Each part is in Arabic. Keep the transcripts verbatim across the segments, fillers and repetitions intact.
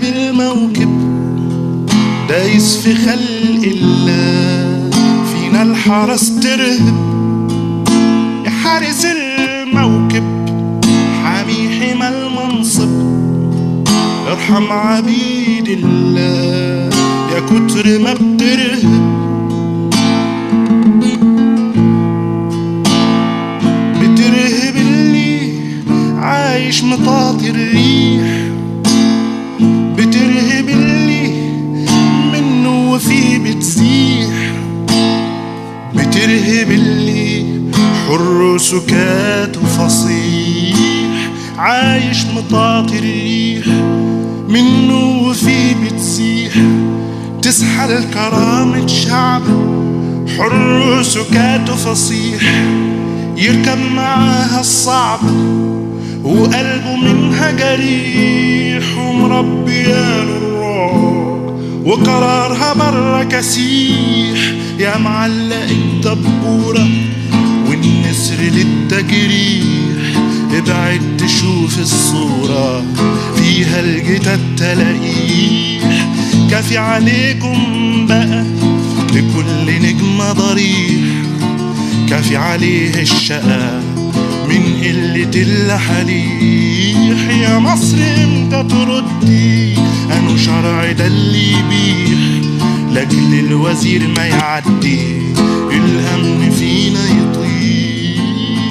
الموكب دايس في خلق الله، فينا الحرس ترهب يا حارس الموكب، حامي حمى المنصب ارحم عبيد الله يا كتر ما بترهب. بترهب اللي عايش مطاطي الريح، بترهب اللي منه وفيه بتسيح، بترهب اللي حر سكات وفصيح، عايش مطاطي الريح منه وفيه بتسيح، تسحل كرامة شعب حر سكات وفصيح، يركب معاها الصعب وقلبه منها جريح، ومربياله الرعب وقرارها برا كسيح، يا معلق الدبورة والنسر للتجريح، ابعد تشوف الصورة فيها الجتا التلاقيح، كافي عليكم بقى لكل نجمة ضريح، كافي عليه الشقا من قلة اللحاليح، يا مصر امتى تردي انو شرع ده اللي يبيح، لاجل الوزير ما يعدي الامن فينا يطيح.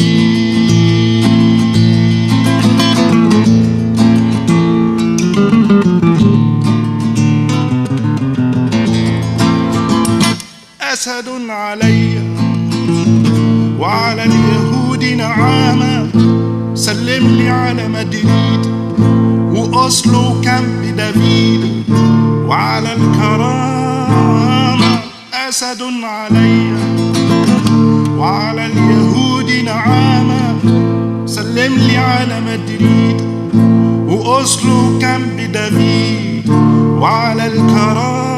أسد علي وعلى اليهود نعامة، سلم لي على مدريد وأصله كامب دافيد وعلى الكرامة. أسد علي وعلى اليهود نعامة، سلم لي على مدريد وأصله كامب دافيد وعلى الكرامة.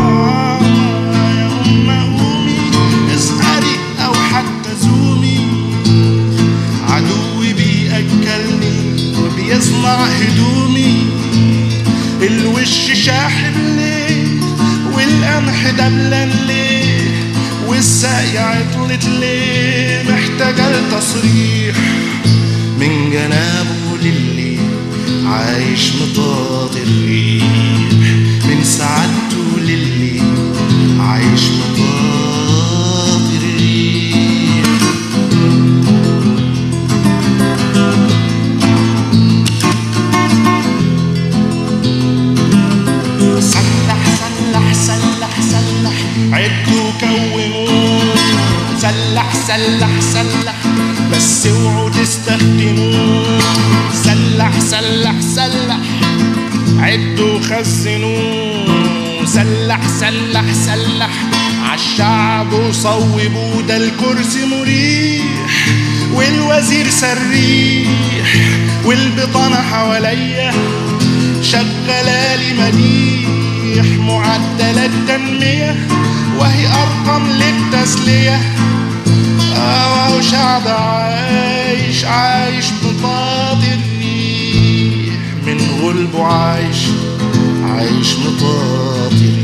يصنع هدومي الوش شاحب ليه والقمح دبلان ليه والساقية عطلت ليه، محتاجة لتصريح من جنابه للي عايش مطاط الريح، من سعادته للي عايش مطاط الريح. عدوا كونوا سلح سلح سلح بس اوعوا تستخدموه، سلح سلح سلح عدوا خزنوه، سلح سلح سلح عالشعب وصوبوا، ده الكرسي مريح والوزير سريح والبطانة حواليا شغالالي مديح، معدلات تنمية وهي أرقام للتسلية، أو شعب عايش عايش مطاطي الريح، من غلبه عايش عايش مطاطي الريح.